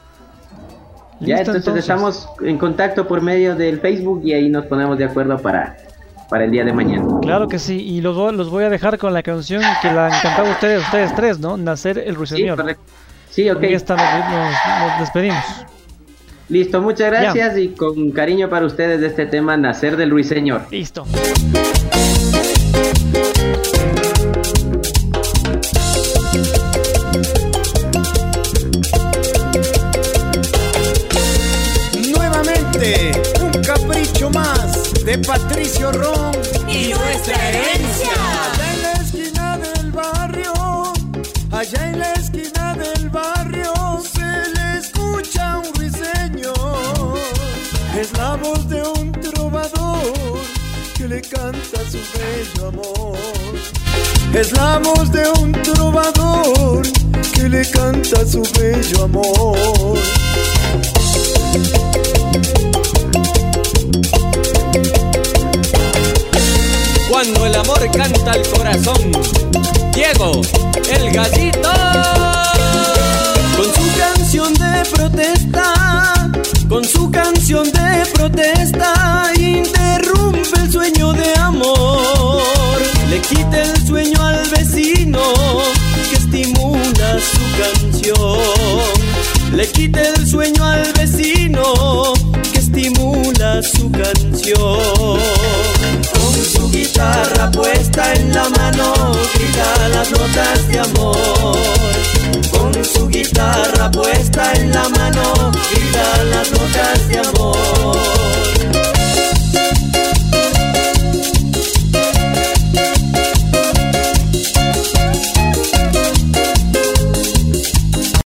Ya, Listo, entonces, estamos en contacto por medio del Facebook y ahí nos ponemos de acuerdo para, para el día de mañana. Claro que sí, y los voy, los voy a dejar con la canción que la han cantado ustedes, ustedes tres, ¿no? Nacer el Sí, Ruiseñor. correcto. Sí, ok. Con esta nos, nos- nos despedimos. Listo, muchas gracias y con cariño para ustedes de este tema, Nacer del Ruiseñor. Listo. Nuevamente, un capricho más de Patricio Ron. Y nuestra herencia. Allá en la esquina del barrio, allá en la esquina del barrio, se le escucha un ruiseñor. Es la voz de un trovador que que le canta su bello amor. Es la voz de un trovador que le canta su bello amor. Cuando el amor canta al corazón, Diego, el gallito. Con su canción de protesta, con su canción de protesta, interrumpe el sueño de amor. Le quita el sueño al vecino que estimula su canción. Le quita el sueño al vecino que estimula su canción. Con su guitarra puesta en la mano, grita las notas de amor. Con su guitarra puesta en la mano, grita las notas de amor.